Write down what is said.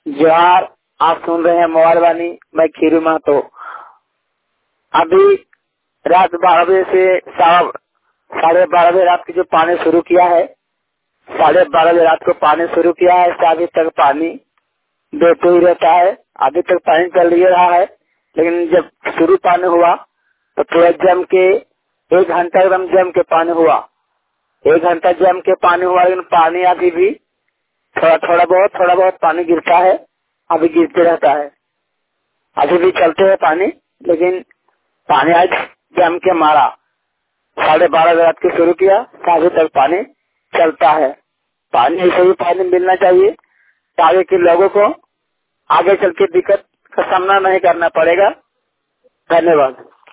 जोहार। आप सुन रहे हैं मोबाइल वाणी। मैं खीरू महतो। अभी रात 12 बजे से 12:30 बजे रात की जो पानी शुरू किया है, 12:30 बजे रात को पानी शुरू किया है, अभी तक पानी देते ही रहता है। अभी तक पानी चल ही रहा है, लेकिन जब शुरू पानी हुआ तो पूरा जम के 1 घंटा एकदम जम के पानी हुआ। 1 घंटा जम के पानी हुआ, लेकिन पानी अभी भी थोड़ा बहुत पानी गिरता है। अभी गिरते रहता है, अभी भी चलते हैं पानी, लेकिन पानी आज जम के मारा। 12:30 बजे रात को शुरू किया, अभी तक पानी चलता है। पानी ऐसे ही पानी मिलना चाहिए ताकि कि लोगों को आगे चल के दिक्कत का सामना नहीं करना पड़ेगा। धन्यवाद।